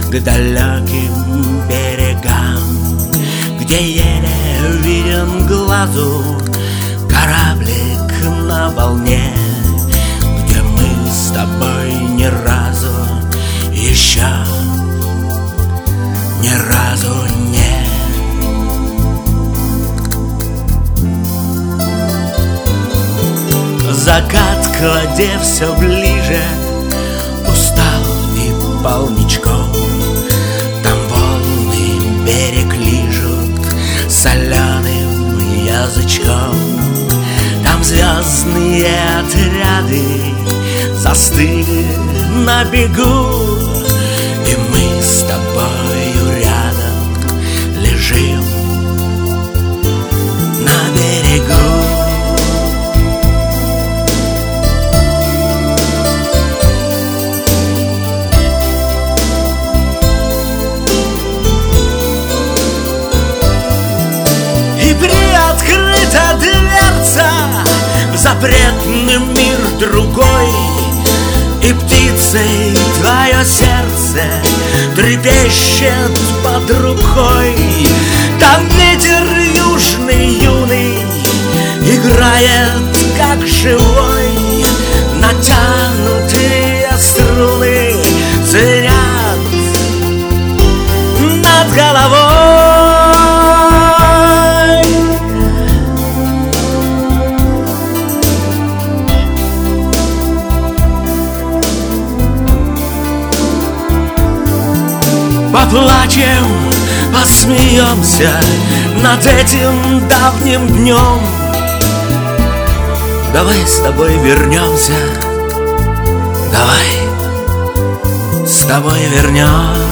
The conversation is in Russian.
к далеким берегам, где еле виден глазу кораблик на волне, где мы с тобой ни разу еще ни разу не. Закат к воде все ближе, устал и полничком. Там волны берег лижут соленым язычком. Там звездные отряды застыли на бегу, и мы с тобою рядом лежим на берегу. Приоткрыта дверца в запретный мир другой, и птицей твое сердце трепещет под рукой. Там ветер южный юный играет как живой, натянутые струны звенят над головой. Поплачем, посмеемся над этим давним днем. Давай с тобой вернемся, давай с тобой вернемся.